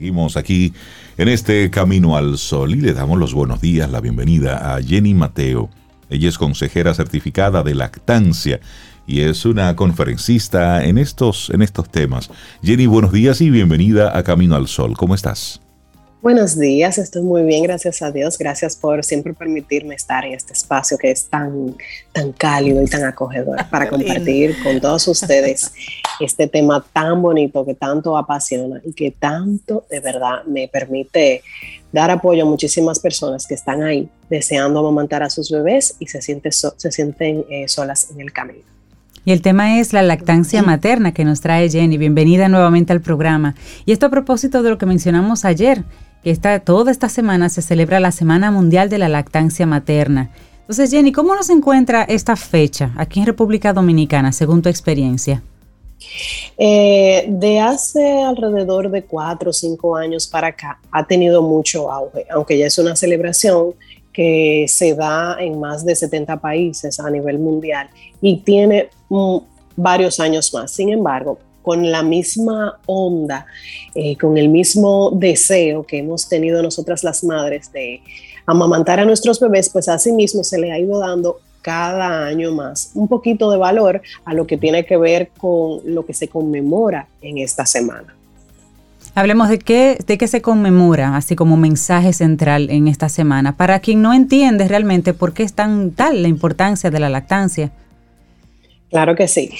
Seguimos aquí en este Camino al Sol y le damos los buenos días, la bienvenida a Jenny Mateo. Ella es consejera certificada de lactancia y es una conferencista en estos temas. Jenny, buenos días y bienvenida a Camino al Sol. ¿Cómo estás? Buenos días, estoy muy bien, gracias a Dios. Gracias por siempre permitirme estar en este espacio que es tan cálido y tan acogedor para compartir con todos ustedes este tema tan bonito que tanto apasiona y que tanto de verdad me permite dar apoyo a muchísimas personas que están ahí deseando amamantar a sus bebés y se sienten solas en el camino. Y el tema es la lactancia materna que nos trae Jenny. Bienvenida nuevamente al programa. Y esto a propósito de lo que mencionamos ayer, que toda esta semana se celebra la Semana Mundial de la Lactancia Materna. Entonces, Jenny, ¿cómo nos encuentra esta fecha aquí en República Dominicana, según tu experiencia? De hace alrededor de 4 o 5 años para acá ha tenido mucho auge, aunque ya es una celebración que se da en más de 70 países a nivel mundial y tiene varios años más. Sin embargo, con la misma onda, con el mismo deseo que hemos tenido nosotras las madres de amamantar a nuestros bebés, pues así mismo se le ha ido dando cada año más un poquito de valor a lo que tiene que ver con lo que se conmemora en esta semana. Hablemos de qué se conmemora, así como mensaje central en esta semana, para quien no entiende realmente por qué es tal la importancia de la lactancia. Claro que sí.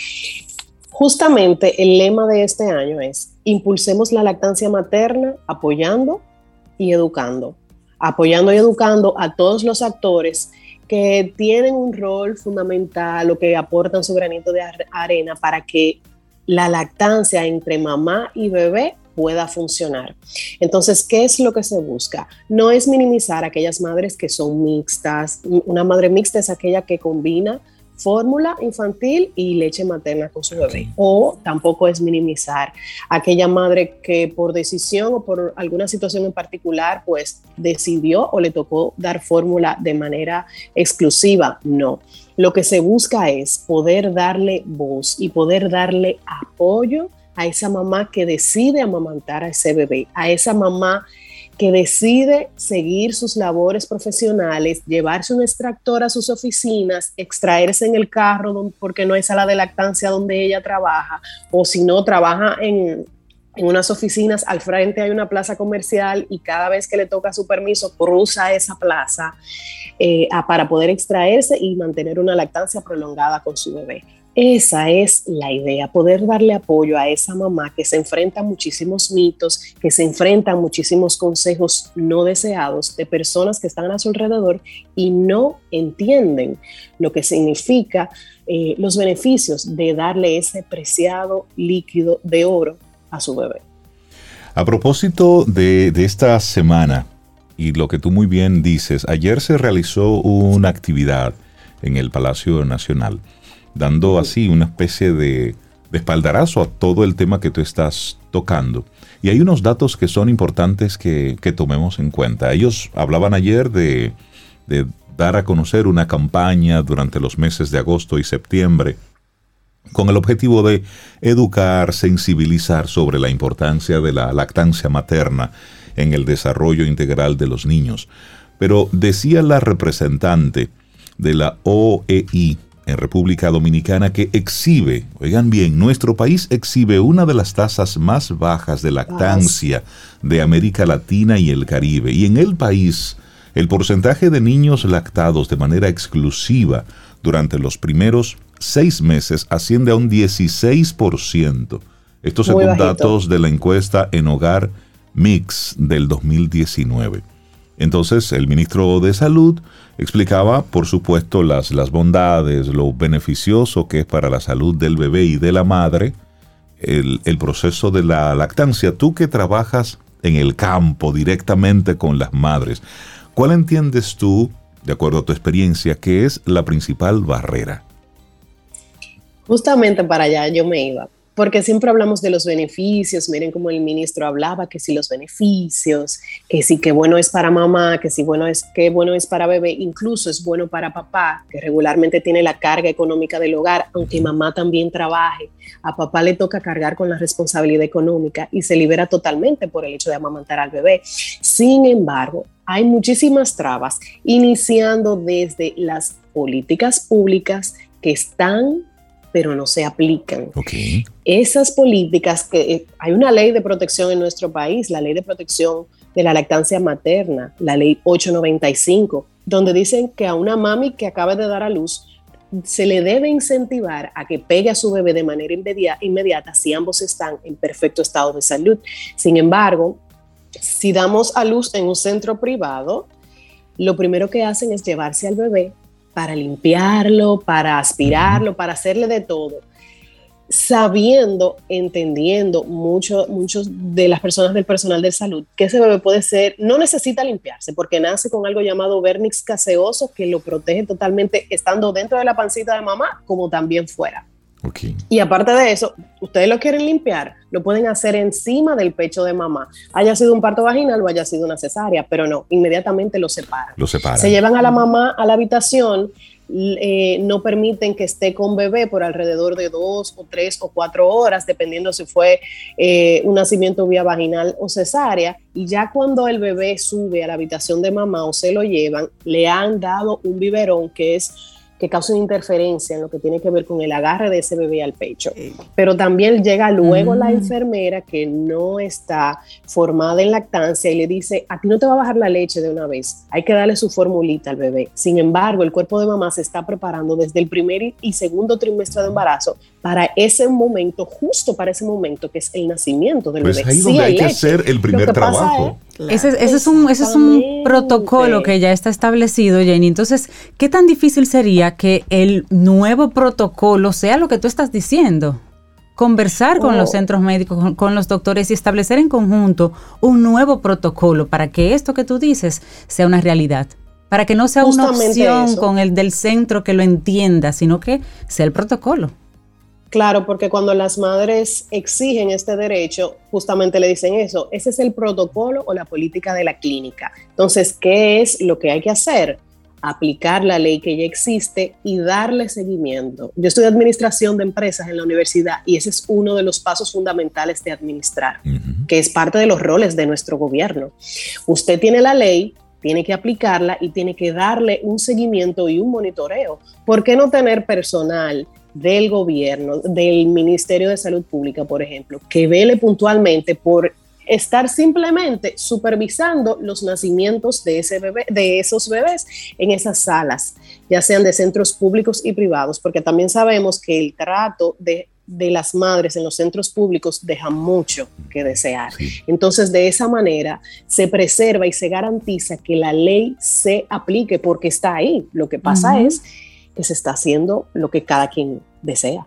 Justamente el lema de este año es: impulsemos la lactancia materna apoyando y educando. Apoyando y educando a todos los actores que tienen un rol fundamental o que aportan su granito de arena para que la lactancia entre mamá y bebé pueda funcionar. Entonces, ¿qué es lo que se busca? No es minimizar a aquellas madres que son mixtas. Una madre mixta es aquella que combina fórmula infantil y leche materna con su bebé. O tampoco es minimizar a aquella madre que por decisión o por alguna situación en particular, pues decidió o le tocó dar fórmula de manera exclusiva. No. Lo que se busca es poder darle voz y poder darle apoyo a esa mamá que decide amamantar a ese bebé, a esa mamá que decide seguir sus labores profesionales, llevarse un extractor a sus oficinas, extraerse en el carro porque no hay sala de lactancia donde ella trabaja, o si no, trabaja en unas oficinas, al frente hay una plaza comercial y cada vez que le toca su permiso cruza esa plaza para poder extraerse y mantener una lactancia prolongada con su bebé. Esa es la idea, poder darle apoyo a esa mamá que se enfrenta a muchísimos mitos, que se enfrenta a muchísimos consejos no deseados de personas que están a su alrededor y no entienden lo que significa los beneficios de darle ese preciado líquido de oro a su bebé. A propósito de esta semana y lo que tú muy bien dices, ayer se realizó una actividad en el Palacio Nacional, dando así una especie de espaldarazo a todo el tema que tú estás tocando. Y hay unos datos que son importantes que tomemos en cuenta. Ellos hablaban ayer de dar a conocer una campaña durante los meses de agosto y septiembre con el objetivo de educar, sensibilizar sobre la importancia de la lactancia materna en el desarrollo integral de los niños. Pero decía la representante de la OEI en República Dominicana que exhibe, oigan bien, nuestro país exhibe una de las tasas más bajas de lactancia de América Latina y el Caribe. Y en el país, el porcentaje de niños lactados de manera exclusiva durante los primeros 6 meses asciende a un 16%. Esto según datos de la encuesta en Hogar Mix del 2019. Entonces, el ministro de Salud explicaba, por supuesto, las bondades, lo beneficioso que es para la salud del bebé y de la madre, el proceso de la lactancia. Tú que trabajas en el campo directamente con las madres, ¿cuál entiendes tú, de acuerdo a tu experiencia, que es la principal barrera? Justamente para allá yo me iba, porque siempre hablamos de los beneficios. Miren cómo el ministro hablaba, que si los beneficios, que si qué bueno es para mamá, que si qué bueno es para bebé, incluso es bueno para papá, que regularmente tiene la carga económica del hogar, aunque mamá también trabaje. A papá le toca cargar con la responsabilidad económica y se libera totalmente por el hecho de amamantar al bebé. Sin embargo, hay muchísimas trabas, iniciando desde las políticas públicas que están, pero no se aplican. Okay. Esas políticas hay una ley de protección en nuestro país, la ley de protección de la lactancia materna, la ley 895, donde dicen que a una mami que acaba de dar a luz se le debe incentivar a que pegue a su bebé de manera inmediata si ambos están en perfecto estado de salud. Sin embargo, si damos a luz en un centro privado, lo primero que hacen es llevarse al bebé para limpiarlo, para aspirarlo, para hacerle de todo, entendiendo muchos de las personas del personal de salud que ese bebé no necesita limpiarse porque nace con algo llamado vernix caseoso que lo protege totalmente estando dentro de la pancita de mamá como también fuera. Okay. Y aparte de eso, ustedes lo quieren limpiar, lo pueden hacer encima del pecho de mamá, haya sido un parto vaginal o haya sido una cesárea, pero no, inmediatamente lo separan. Se llevan a la mamá a la habitación, no permiten que esté con bebé por alrededor de 2 o 3 o 4 horas, dependiendo si fue un nacimiento vía vaginal o cesárea, y ya cuando el bebé sube a la habitación de mamá o se lo llevan, le han dado un biberón que causa una interferencia en lo que tiene que ver con el agarre de ese bebé al pecho. Pero también llega luego la enfermera que no está formada en lactancia y le dice, a ti no te va a bajar la leche de una vez, hay que darle su formulita al bebé. Sin embargo, el cuerpo de mamá se está preparando desde el primer y segundo trimestre de embarazo para ese momento, justo para ese momento que es el nacimiento del bebé. Pues ahí donde hay que hacer el primer trabajo. Ese es un protocolo que ya está establecido, Jenny. Entonces, ¿qué tan difícil sería que el nuevo protocolo sea lo que tú estás diciendo? Conversar con los centros médicos, con los doctores y establecer en conjunto un nuevo protocolo para que esto que tú dices sea una realidad. Para que no sea una opción con el del centro que lo entienda, sino que sea el protocolo. Claro, porque cuando las madres exigen este derecho, justamente le dicen eso, ese es el protocolo o la política de la clínica. Entonces, ¿qué es lo que hay que hacer? Aplicar la ley que ya existe y darle seguimiento. Yo estudié administración de empresas en la universidad y ese es uno de los pasos fundamentales de administrar, que es parte de los roles de nuestro gobierno. Usted tiene la ley, tiene que aplicarla y tiene que darle un seguimiento y un monitoreo. ¿Por qué no tener personal del gobierno, del Ministerio de Salud Pública, por ejemplo, que vele puntualmente por estar simplemente supervisando los nacimientos de esos bebés en esas salas, ya sean de centros públicos y privados, porque también sabemos que el trato de las madres en los centros públicos deja mucho que desear. Sí. Entonces, de esa manera se preserva y se garantiza que la ley se aplique porque está ahí. Lo que pasa es que se está haciendo lo que cada quien desea.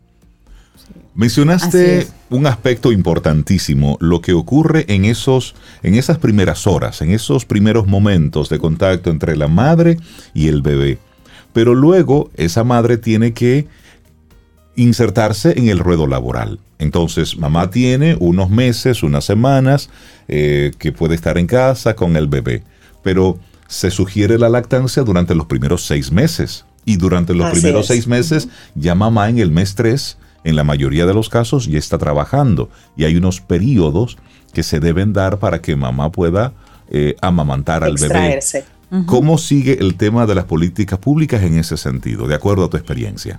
Mencionaste un aspecto importantísimo, lo que ocurre en esas primeras horas, en esos primeros momentos de contacto entre la madre y el bebé. Pero luego esa madre tiene que insertarse en el ruedo laboral. Entonces, mamá tiene unos meses, unas semanas que puede estar en casa con el bebé, pero se sugiere la lactancia durante los primeros 6 meses. Y durante los primeros 6 meses, ya mamá en el mes 3, en la mayoría de los casos, ya está trabajando. Y hay unos periodos que se deben dar para que mamá pueda amamantar al bebé. ¿Cómo sigue el tema de las políticas públicas en ese sentido, de acuerdo a tu experiencia?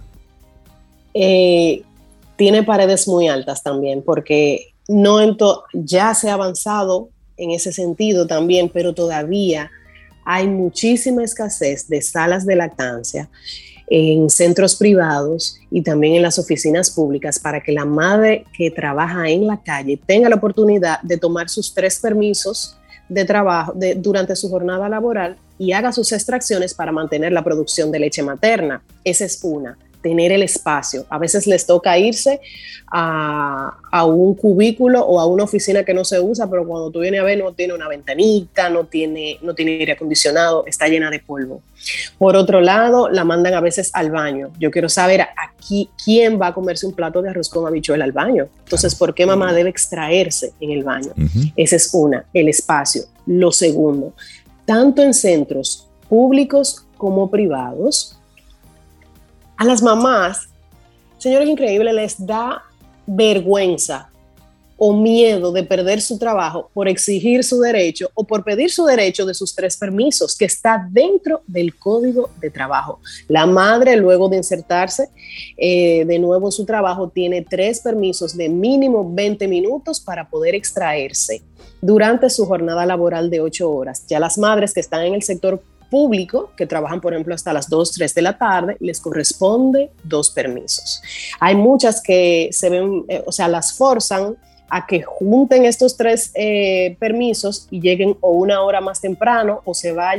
Tiene paredes muy altas también, porque ya se ha avanzado en ese sentido también, pero todavía hay muchísima escasez de salas de lactancia en centros privados y también en las oficinas públicas para que la madre que trabaja en la calle tenga la oportunidad de tomar sus 3 permisos de trabajo durante su jornada laboral y haga sus extracciones para mantener la producción de leche materna. Esa es una. tener el espacio. A veces les toca irse a un cubículo o a una oficina que no se usa, pero cuando tú vienes a ver no tiene una ventanita, no tiene aire acondicionado, está llena de polvo. Por otro lado, la mandan a veces al baño. Yo quiero saber aquí quién va a comerse un plato de arroz con habichuela al baño. Entonces, ¿por qué mamá debe extraerse en el baño? Esa es una, el espacio. Lo segundo, tanto en centros públicos como privados, a las mamás, señores, increíble, les da vergüenza o miedo de perder su trabajo por exigir su derecho o por pedir su derecho de sus 3 permisos que está dentro del Código de Trabajo. La madre, luego de insertarse de nuevo en su trabajo, tiene 3 permisos de mínimo 20 minutos para poder extraerse durante su jornada laboral de 8 horas. Ya las madres que están en el sector público, que trabajan, por ejemplo, hasta las 2, 3 de la tarde, les corresponde 2 permisos. Hay muchas que se ven, las forzan a que junten estos 3 permisos y lleguen o una hora más temprano o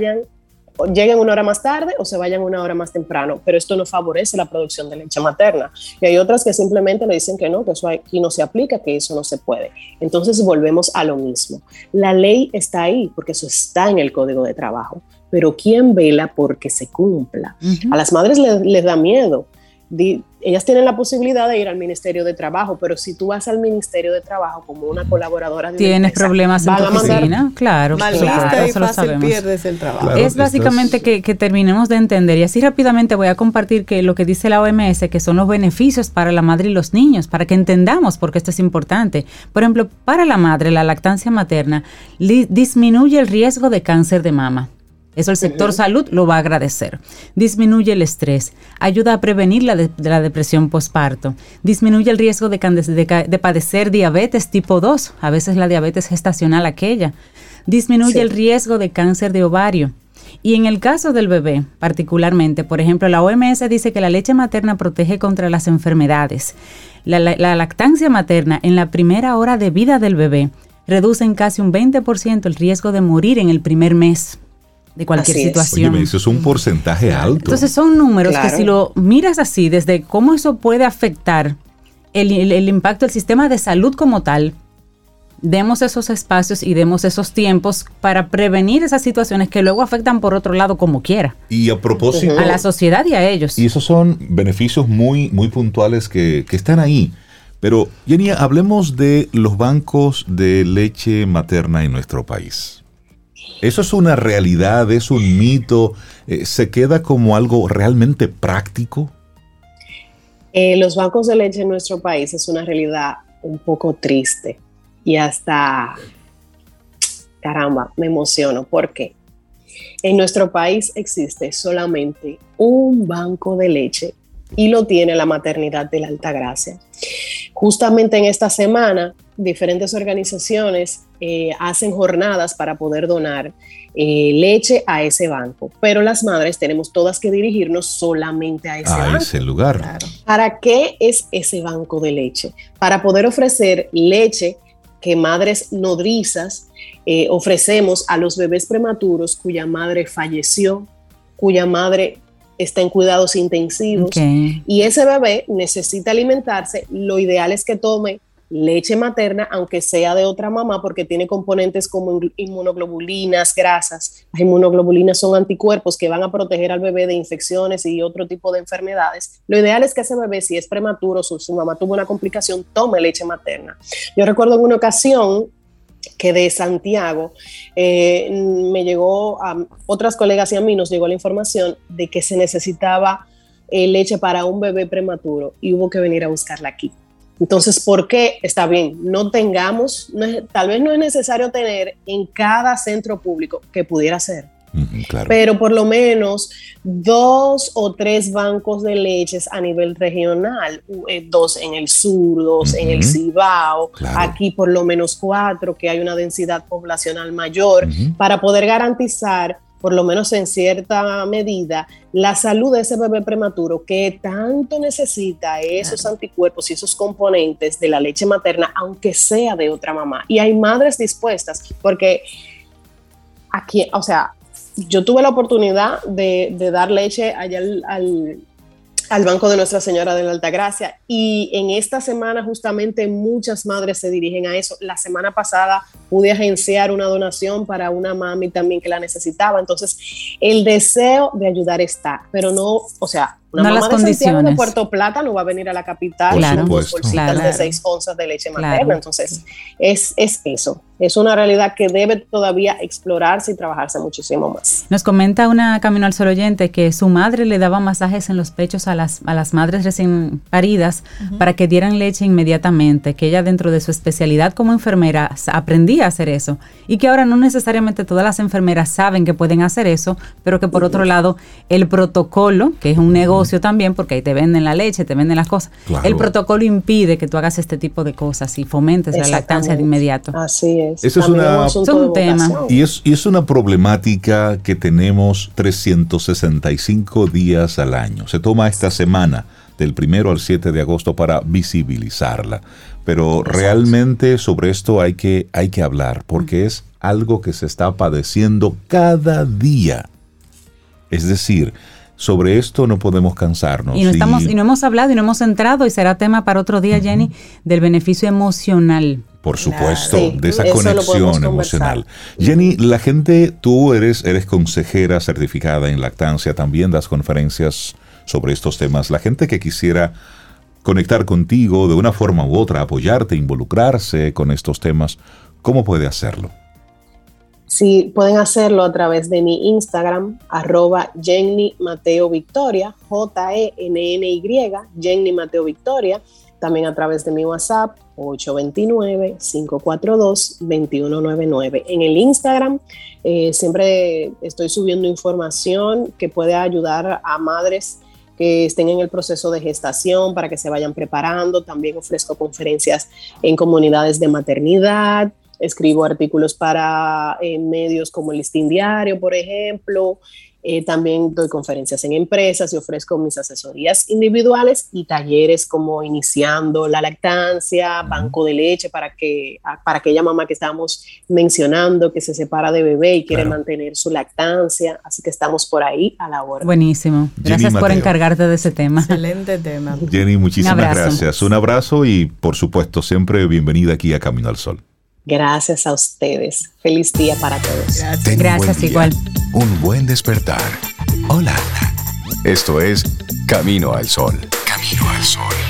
lleguen una hora más tarde o se vayan una hora más temprano, pero esto no favorece la producción de leche materna. Y hay otras que simplemente le dicen que no, que eso aquí no se aplica, que eso no se puede. Entonces volvemos a lo mismo. La ley está ahí porque eso está en el Código de Trabajo, pero ¿quién vela porque se cumpla? A las madres les da miedo. Ellas tienen la posibilidad de ir al Ministerio de Trabajo, pero si tú vas al Ministerio de Trabajo como una colaboradora de tienes empresa, problemas en tu oficina, claro, eso lo sabemos. Pierdes el trabajo. Claro, es básicamente que terminemos de entender, y así rápidamente voy a compartir que lo que dice la OMS, que son los beneficios para la madre y los niños, para que entendamos por qué esto es importante. Por ejemplo, para la madre, la lactancia materna disminuye el riesgo de cáncer de mama. Eso el sector salud lo va a agradecer. Disminuye el estrés, ayuda a prevenir la depresión posparto, disminuye el riesgo de padecer diabetes tipo 2, a veces la diabetes gestacional aquella, disminuye el riesgo de cáncer de ovario. Y en el caso del bebé, particularmente, por ejemplo, la OMS dice que la leche materna protege contra las enfermedades. La lactancia materna en la primera hora de vida del bebé reduce en casi un 20% el riesgo de morir en el primer mes de cualquier situación. Oye, eso es un porcentaje alto. Entonces son números que si lo miras así, desde cómo eso puede afectar el impacto del sistema de salud como tal, demos esos espacios y demos esos tiempos para prevenir esas situaciones que luego afectan por otro lado como quiera. Y a propósito... a la sociedad y a ellos. Y esos son beneficios muy, muy puntuales que están ahí. Pero, Jenny, hablemos de los bancos de leche materna en nuestro país. ¿Eso es una realidad? ¿Es un mito? ¿Se queda como algo realmente práctico? Los bancos de leche en nuestro país es una realidad un poco triste y hasta, caramba, me emociono. ¿Por qué? En nuestro país existe solamente un banco de leche y lo tiene la Maternidad de la Altagracia. Justamente en esta semana, diferentes organizaciones hacen jornadas para poder donar leche a ese banco, pero las madres tenemos todas que dirigirnos solamente a ese banco. Ese lugar. Claro. ¿Para qué es ese banco de leche? Para poder ofrecer leche que madres nodrizas ofrecemos a los bebés prematuros cuya madre falleció, cuya madre está en cuidados intensivos, y ese bebé necesita alimentarse. Lo ideal es que tome leche materna, aunque sea de otra mamá, porque tiene componentes como inmunoglobulinas, grasas. Las inmunoglobulinas son anticuerpos que van a proteger al bebé de infecciones y otro tipo de enfermedades. Lo ideal es que ese bebé, si es prematuro, su mamá tuvo una complicación, tome leche materna. Yo recuerdo en una ocasión que de Santiago me llegó, a otras colegas y a mí nos llegó la información de que se necesitaba leche para un bebé prematuro y hubo que venir a buscarla aquí. Entonces, ¿por qué? Está bien, tal vez no es necesario tener en cada centro público, que pudiera ser, claro, pero por lo menos 2 o 3 bancos de leches a nivel regional, 2 en el sur, 2 en el Cibao, claro, aquí por lo menos 4, que hay una densidad poblacional mayor, para poder garantizar, por lo menos en cierta medida, la salud de ese bebé prematuro que tanto necesita esos anticuerpos y esos componentes de la leche materna, aunque sea de otra mamá. Y hay madres dispuestas, porque aquí, yo tuve la oportunidad de dar leche allá al Banco de Nuestra Señora de la Altagracia, y en esta semana justamente muchas madres se dirigen a eso. La semana pasada pude agenciar una donación para una mami también que la necesitaba, entonces el deseo de ayudar está, pero no, o sea, una mamá de Santiago de Puerto Plata no va a venir a la capital con dos bolsitas de 6 onzas de leche materna. Entonces es eso, es una realidad que debe todavía explorarse y trabajarse muchísimo más. Nos comenta una Camino al Sol oyente que su madre le daba masajes en los pechos a las madres recién paridas para que dieran leche inmediatamente, que ella dentro de su especialidad como enfermera aprendía a hacer eso, y que ahora no necesariamente todas las enfermeras saben que pueden hacer eso, pero que por otro lado el protocolo, que es un negocio también, porque ahí te venden la leche, te venden las cosas, el protocolo impide que tú hagas este tipo de cosas y fomentes la lactancia de inmediato. Así es. Eso es un tema. Y es una problemática que tenemos 365 días al año. Se toma esta semana del 1 al 7 de agosto para visibilizarla. Pero realmente sobre esto hay que hablar, porque es algo que se está padeciendo cada día. Es decir, sobre esto no podemos cansarnos. Y no hemos hablado y no hemos entrado, y será tema para otro día, Jenny, del beneficio emocional. Por supuesto, de esa conexión emocional. Jenny, la gente, tú eres consejera certificada en lactancia, también das conferencias sobre estos temas. La gente que quisiera conectar contigo de una forma u otra, apoyarte, involucrarse con estos temas, ¿cómo puede hacerlo? Sí, pueden hacerlo a través de mi Instagram, @JennyMateoVictoria, JENNY, Jenny Mateo Victoria. También a través de mi WhatsApp, 829-542-2199. En el Instagram siempre estoy subiendo información que puede ayudar a madres que estén en el proceso de gestación para que se vayan preparando. También ofrezco conferencias en comunidades de maternidad. Escribo artículos para medios como el Listín Diario, por ejemplo. También doy conferencias en empresas y ofrezco mis asesorías individuales y talleres como Iniciando la Lactancia, Banco de Leche para aquella mamá que estábamos mencionando que se separa de bebé y quiere mantener su lactancia. Así que estamos por ahí a la hora. Buenísimo. Gracias por encargarte de ese tema. Excelente tema. Jenny, muchísimas gracias. Un abrazo y, por supuesto, siempre bienvenida aquí a Camino al Sol. Gracias a ustedes. Feliz día para todos. Gracias igual. Un buen despertar. Hola. Esto es Camino al Sol. Camino al Sol.